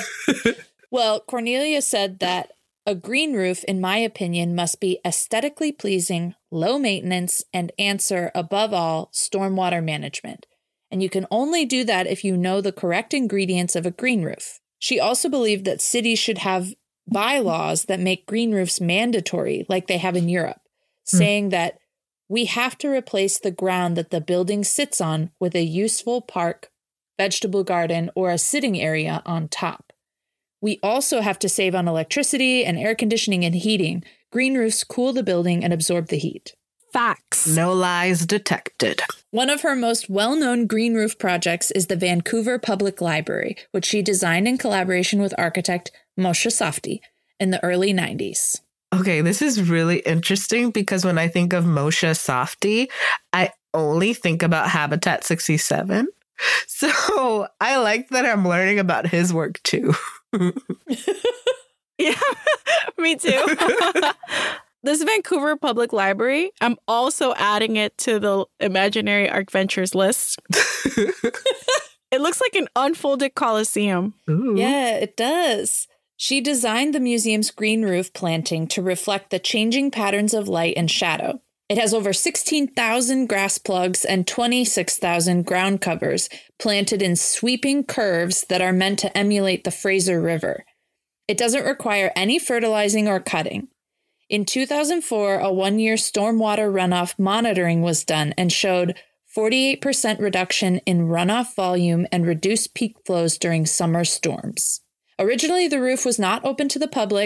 Well, Cornelia said that a green roof, in my opinion, must be aesthetically pleasing, low maintenance, and answer, above all, stormwater management. And you can only do that if you know the correct ingredients of a green roof. She also believed that cities should have bylaws that make green roofs mandatory, like they have in Europe, saying that we have to replace the ground that the building sits on with a useful park, vegetable garden, or a sitting area on top. We also have to save on electricity and air conditioning and heating. Green roofs cool the building and absorb the heat. Facts. No lies detected. One of her most well-known green roof projects is the Vancouver Public Library, which she designed in collaboration with architect Moshe Safdie in the early 90s. Okay, this is really interesting because when I think of Moshe Safdie, I only think about Habitat 67. So I like that I'm learning about his work too. Yeah, me too. This Vancouver Public Library, I'm also adding it to the Imaginary Adventures list. It looks like an unfolded Coliseum. Ooh. Yeah, it does. She designed the museum's green roof planting to reflect the changing patterns of light and shadow. It has over 16,000 grass plugs and 26,000 ground covers planted in sweeping curves that are meant to emulate the Fraser River. It doesn't require any fertilizing or cutting. In 2004, a one-year stormwater runoff monitoring was done and showed 48% reduction in runoff volume and reduced peak flows during summer storms. Originally, the roof was not open to the public,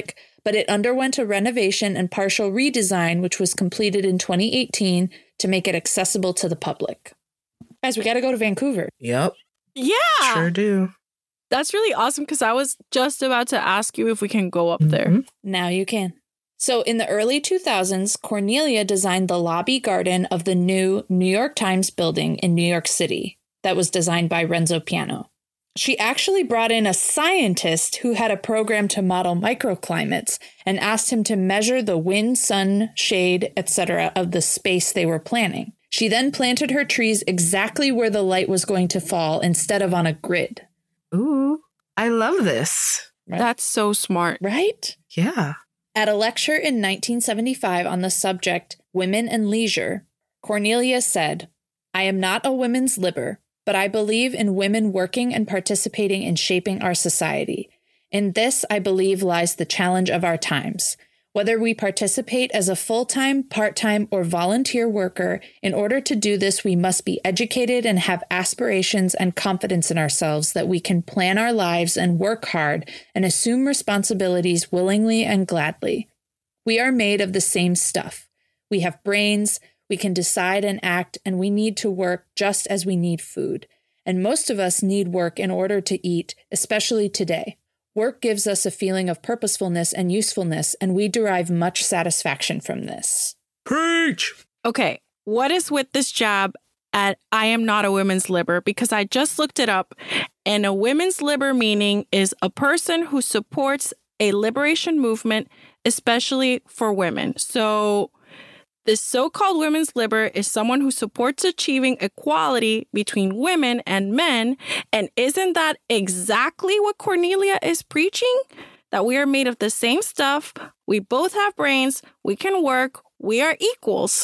but it underwent a renovation and partial redesign, which was completed in 2018 to make it accessible to the public. Guys, we got to go to Vancouver. Yep. Yeah. Sure do. That's really awesome because I was just about to ask you if we can go up there. Now you can. So in the early 2000s, Cornelia designed the lobby garden of the new New York Times building in New York City that was designed by Renzo Piano. She actually brought in a scientist who had a program to model microclimates and asked him to measure the wind, sun, shade, etc. of the space they were planning. She then planted her trees exactly where the light was going to fall instead of on a grid. Ooh, I love this. Right? That's so smart. Right? Yeah. At a lecture in 1975 on the subject Women and Leisure, Cornelia said, "I am not a women's libber, but I believe in women working and participating in shaping our society. In this, I believe, lies the challenge of our times. Whether we participate as a full-time, part-time, or volunteer worker, in order to do this, we must be educated and have aspirations and confidence in ourselves that we can plan our lives and work hard and assume responsibilities willingly and gladly. We are made of the same stuff. We have brains, we can decide and act, and we need to work just as we need food. And most of us need work in order to eat, especially today. Work gives us a feeling of purposefulness and usefulness, and we derive much satisfaction from this." Preach! Okay, what is with this jab at I am not a women's libber? Because I just looked it up, and a women's libber meaning is a person who supports a liberation movement, especially for women. So this so-called women's libber is someone who supports achieving equality between women and men. And isn't that exactly what Cornelia is preaching? That we are made of the same stuff. We both have brains. We can work. We are equals.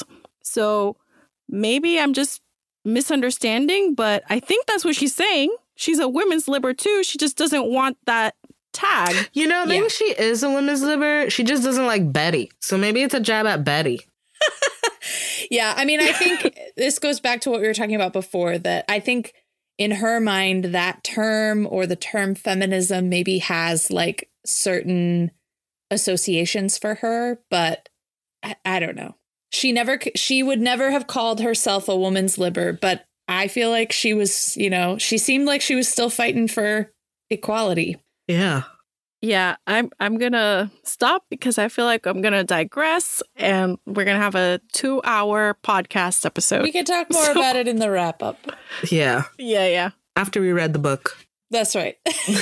So maybe I'm just misunderstanding, but I think that's what she's saying. She's a women's libber too. She just doesn't want that tag. You know, maybe she is a women's libber. She just doesn't like Betty. So maybe it's a jab at Betty. Yeah, I mean, I think this goes back to what we were talking about before, that I think in her mind, that term or the term feminism maybe has like certain associations for her, but I don't know. She would never have called herself a woman's libber, but I feel like she was, you know, she seemed like she was still fighting for equality. Yeah. Yeah, I'm gonna stop because I feel like I'm gonna digress and we're gonna have a 2-hour podcast episode. We can talk more about it in the wrap up. Yeah. Yeah. After we read the book. That's right.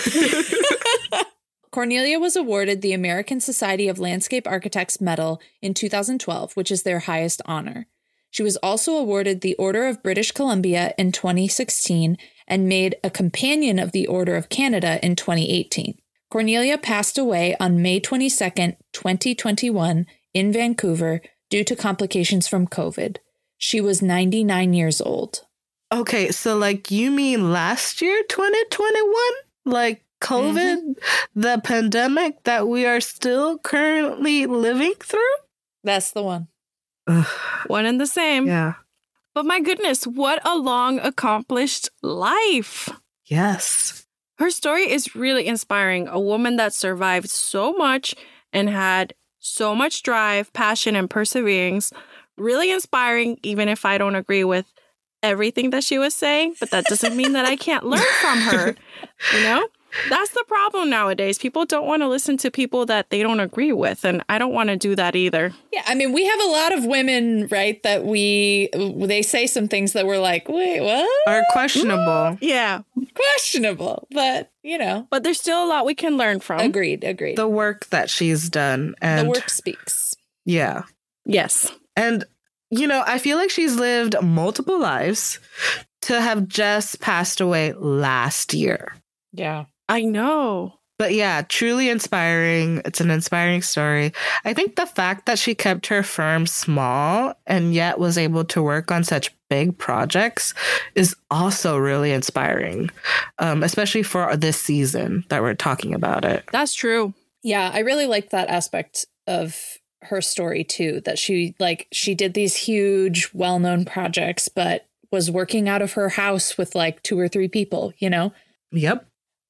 Cornelia was awarded the American Society of Landscape Architects Medal in 2012, which is their highest honor. She was also awarded the Order of British Columbia in 2016 and made a Companion of the Order of Canada in 2018. Cornelia passed away on May 22nd, 2021 in Vancouver due to complications from COVID. She was 99 years old. Okay, so like you mean last year, 2021? Like COVID, the pandemic that we are still currently living through? That's the one. One and the same. Yeah. But my goodness, what a long, accomplished life. Yes. Her story is really inspiring. A woman that survived so much and had so much drive, passion, and perseverance. Really inspiring, even if I don't agree with everything that she was saying. But that doesn't mean that I can't learn from her. You know? That's the problem nowadays. People don't want to listen to people that they don't agree with. And I don't want to do that either. Yeah, I mean, we have a lot of women, right, that they say some things that we're like, wait, what? Are questionable. Yeah. Questionable. But, you know. But there's still a lot we can learn from. Agreed. The work that she's done. And the work speaks. Yeah. Yes. And, you know, I feel like she's lived multiple lives to have just passed away last year. Yeah. I know. But yeah, truly inspiring. It's an inspiring story. I think the fact that she kept her firm small and yet was able to work on such big projects is also really inspiring, especially for this season that we're talking about it. That's true. Yeah, I really liked that aspect of her story too, that she did these huge, well-known projects, but was working out of her house with like 2 or 3 people, you know? Yep.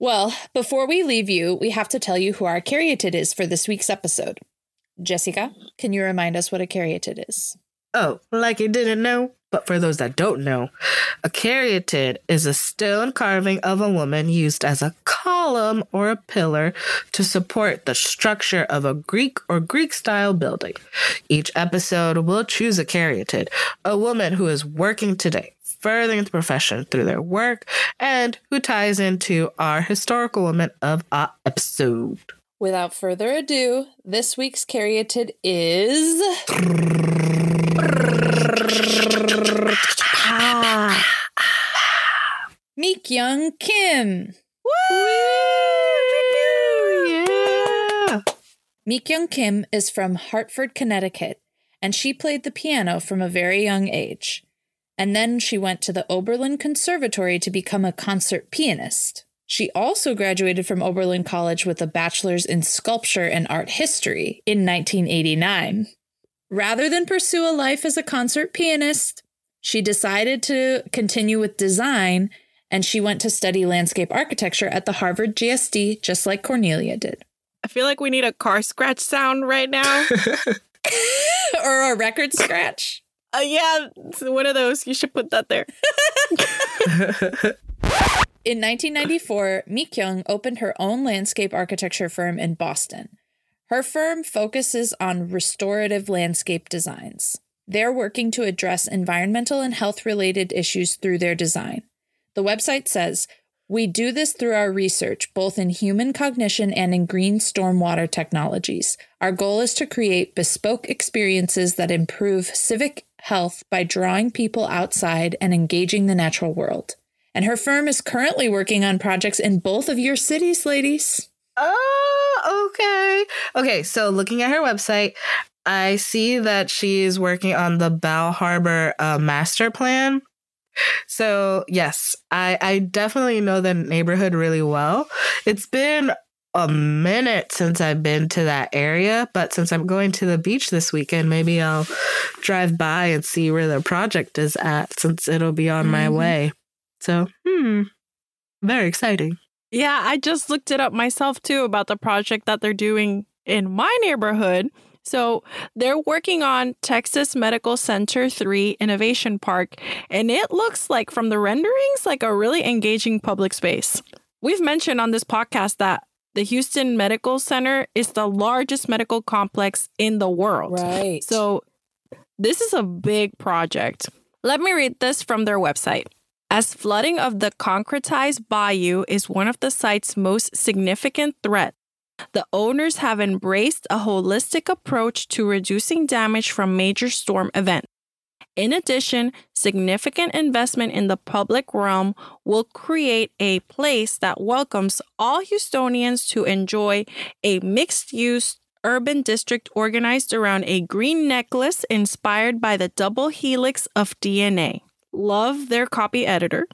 Well, before we leave you, we have to tell you who our caryatid is for this week's episode. Jessica, can you remind us what a caryatid is? Oh, like you didn't know? But for those that don't know, a caryatid is a stone carving of a woman used as a column or a pillar to support the structure of a Greek or Greek-style building. Each episode will choose a caryatid, a woman who is working today, furthering the profession through their work, and who ties into our historical woman of our episode. Without further ado, this week's caryatid is... Mi-kyung Kim. Woo! Yeah! Mi-kyung Kim is from Hartford, Connecticut, and she played the piano from a very young age. And then she went to the Oberlin Conservatory to become a concert pianist. She also graduated from Oberlin College with a bachelor's in sculpture and art history in 1989. Rather than pursue a life as a concert pianist, she decided to continue with design, and she went to study landscape architecture at the Harvard GSD, just like Cornelia did. I feel like we need a car scratch sound right now. Or a record scratch. Yeah, it's one of those. You should put that there. In 1994, Mi-kyung opened her own landscape architecture firm in Boston. Her firm focuses on restorative landscape designs. They're working to address environmental and health-related issues through their design. The website says, "We do this through our research, both in human cognition and in green stormwater technologies. Our goal is to create bespoke experiences that improve civic health by drawing people outside and engaging the natural world." And her firm is currently working on projects in both of your cities, ladies. Oh, okay. Okay, so looking at her website, I see that she's working on the Bal Harbor master plan. So, yes, I definitely know the neighborhood really well. It's been a minute since I've been to that area, but since I'm going to the beach this weekend, maybe I'll drive by and see where the project is at, since it'll be on my way. So, very exciting. Yeah, I just looked it up myself, too, about the project that they're doing in my neighborhood. So they're working on Texas Medical Center 3 Innovation Park, and it looks like, from the renderings, like a really engaging public space. We've mentioned on this podcast that the Houston Medical Center is the largest medical complex in the world. Right. So this is a big project. Let me read this from their website. As flooding of the concretized bayou is one of the site's most significant threats, the owners have embraced a holistic approach to reducing damage from major storm events. In addition, significant investment in the public realm will create a place that welcomes all Houstonians to enjoy a mixed-use urban district organized around a green necklace inspired by the double helix of DNA. Love their copy editor.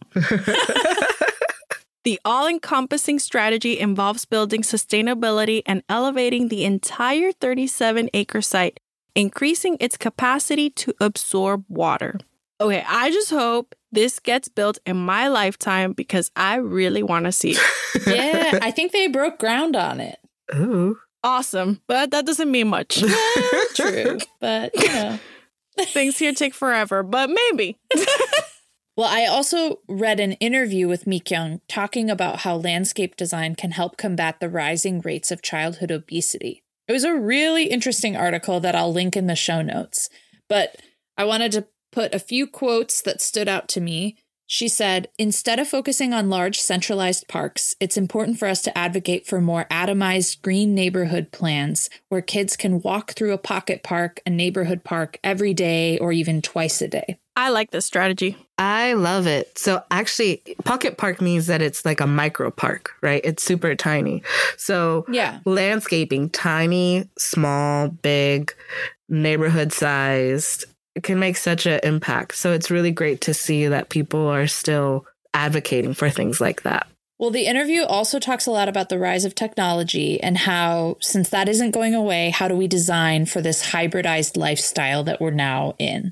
The all-encompassing strategy involves building sustainability and elevating the entire 37-acre site, increasing its capacity to absorb water. Okay, I just hope this gets built in my lifetime because I really want to see it. Yeah, I think they broke ground on it. Ooh. Awesome, but that doesn't mean much. Well, true, but, you know. Things here take forever, but maybe. Well, I also read an interview with Mi-kyung talking about how landscape design can help combat the rising rates of childhood obesity. It was a really interesting article that I'll link in the show notes, but I wanted to put a few quotes that stood out to me. She said, "Instead of focusing on large centralized parks, it's important for us to advocate for more atomized green neighborhood plans where kids can walk through a pocket park, a neighborhood park every day or even twice a day." I like this strategy. I love it. So actually, pocket park means that it's like a micro park, right? It's super tiny. So yeah, landscaping, tiny, small, big, neighborhood sized, it can make such an impact. So it's really great to see that people are still advocating for things like that. Well, the interview also talks a lot about the rise of technology and how, since that isn't going away, how do we design for this hybridized lifestyle that we're now in?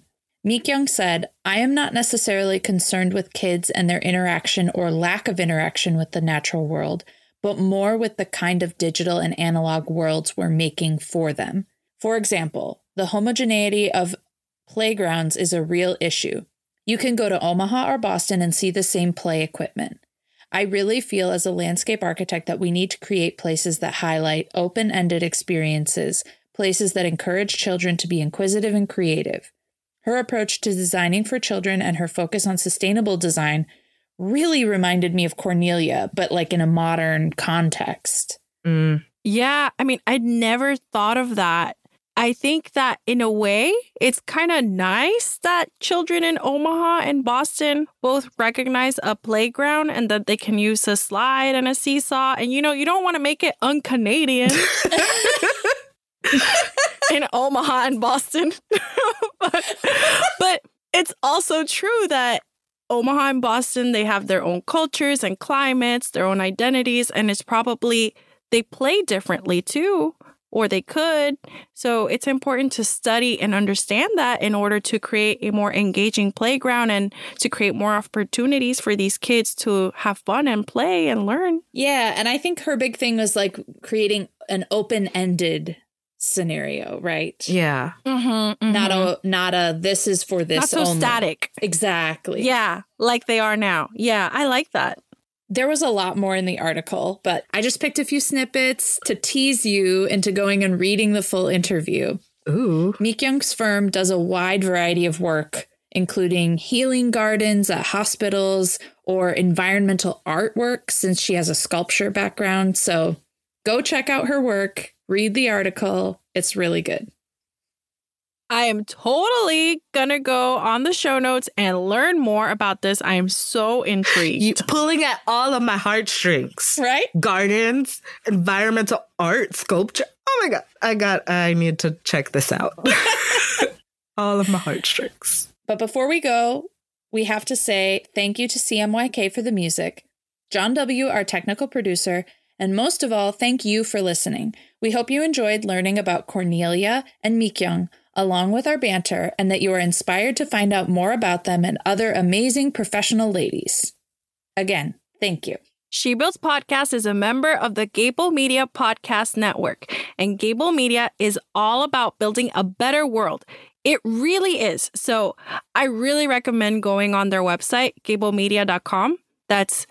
Mi-kyung said, I am not necessarily concerned with kids and their interaction or lack of interaction with the natural world, but more with the kind of digital and analog worlds we're making for them. For example, the homogeneity of playgrounds is a real issue. You can go to Omaha or Boston and see the same play equipment. I really feel as a landscape architect that we need to create places that highlight open-ended experiences, places that encourage children to be inquisitive and creative. Her approach to designing for children and her focus on sustainable design really reminded me of Cornelia, but like in a modern context. Yeah, I mean, I'd never thought of that. I think that in a way, it's kind of nice that children in Omaha and Boston both recognize a playground and that they can use a slide and a seesaw. And, you know, you don't want to make it un-Canadian in Omaha and Boston. but it's also true that Omaha and Boston, they have their own cultures and climates, their own identities, and it's probably they play differently too. Or they could. So it's important to study and understand that in order to create a more engaging playground and to create more opportunities for these kids to have fun and play and learn. Yeah. And I think her big thing was like creating an open-ended scenario, right? Yeah. Not a this is for this. Not so only. static. Exactly. Yeah. Like they are now. Yeah. I like that. There was a lot more in the article, but I just picked a few snippets to tease you into going and reading the full interview. Ooh. Mi-kyung's firm does a wide variety of work, including healing gardens at hospitals or environmental artwork, since she has a sculpture background. So go check out her work, read the article. It's really good. I am totally going to go on the show notes and learn more about this. I am so intrigued. You pulling at all of my heartstrings. Right? Gardens, environmental art, sculpture. Oh my God. I need to check this out. All of my heartstrings. But before we go, we have to say thank you to CMYK for the music, John W., our technical producer, and most of all, thank you for listening. We hope you enjoyed learning about Cornelia and Mi-kyung, along with our banter, and that you are inspired to find out more about them and other amazing professional ladies. Again, thank you. She Builds Podcast is a member of the Gable Media Podcast Network, and Gable Media is all about building a better world. It really is. So I really recommend going on their website, gablemedia.com. That's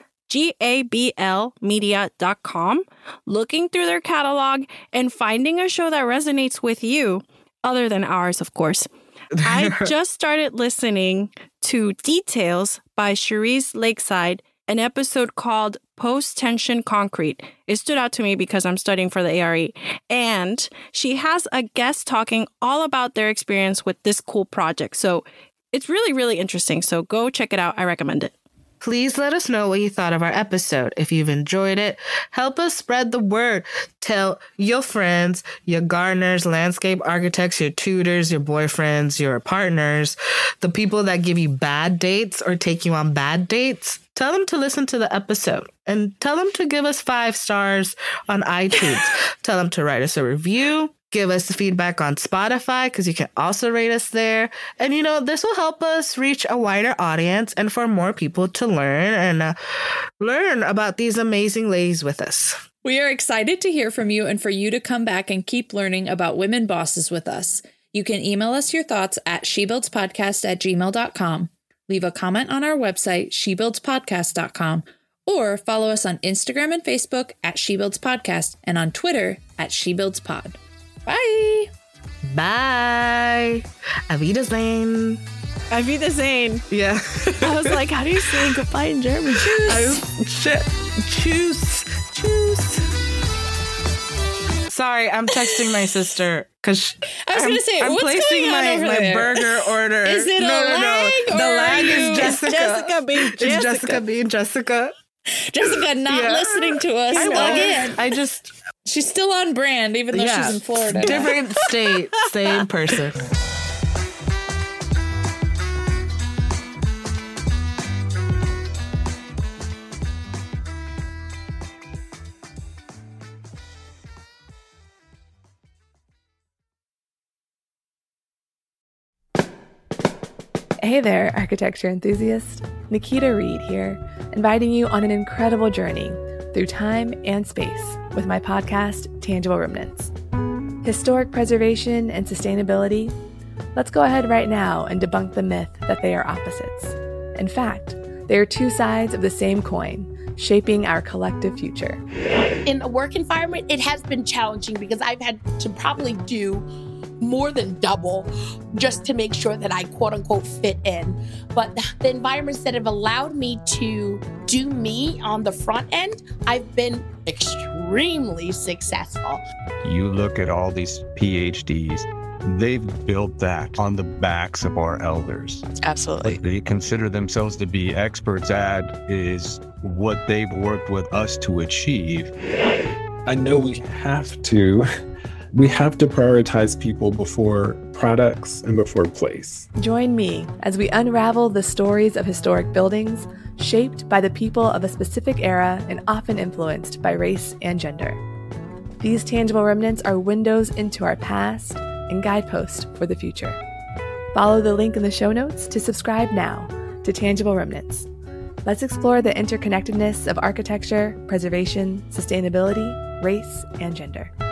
GABL media.com, looking through their catalog and finding a show that resonates with you, other than ours, of course. I just started listening to Details by Cherise Lakeside, an episode called Post-Tension Concrete. It stood out to me because I'm studying for the ARE. And she has a guest talking all about their experience with this cool project. So it's really, really interesting. So go check it out. I recommend it. Please let us know what you thought of our episode. If you've enjoyed it, help us spread the word. Tell your friends, your gardeners, landscape architects, your tutors, your boyfriends, your partners, the people that give you bad dates or take you on bad dates. Tell them to listen to the episode and tell them to give us 5 stars on iTunes. Tell them to write us a review. Give us feedback on Spotify because you can also rate us there. And, you know, this will help us reach a wider audience and for more people to learn about these amazing ladies with us. We are excited to hear from you and for you to come back and keep learning about women bosses with us. You can email us your thoughts at shebuildspodcast@gmail.com. Leave a comment on our website, shebuildspodcast.com, or follow us on Instagram and Facebook at shebuildspodcast and on Twitter at shebuildspod. Bye. Bye. Auf Wiedersehen. Auf Wiedersehen. Yeah. I was like, how do you say goodbye in German? Tschüss. Sorry, I'm texting my sister because I was going to say, I'm what's placing going on over my there? burger order. Is it a lag? The lag is Jessica. Jessica being Jessica. It's Jessica being Jessica. Jessica not again. She's still on brand, even though she's in Florida. Different state, same person. Hey there, architecture enthusiast. Nikita Reed here, inviting you on an incredible journey through time and space with my podcast, Tangible Remnants. Historic preservation and sustainability? Let's go ahead right now and debunk the myth that they are opposites. In fact, they are two sides of the same coin, shaping our collective future. In a work environment, it has been challenging because I've had to probably do more than double just to make sure that I quote unquote fit in. But the environments that have allowed me to do me on the front end, I've been extremely successful. You look at all these PhDs, they've built that on the backs of our elders. Absolutely. What they consider themselves to be experts at is what they've worked with us to achieve. I know we have to prioritize people before products and before place. Join me as we unravel the stories of historic buildings shaped by the people of a specific era and often influenced by race and gender. These tangible remnants are windows into our past and guideposts for the future. Follow the link in the show notes to subscribe now to Tangible Remnants. Let's explore the interconnectedness of architecture, preservation, sustainability, race, and gender.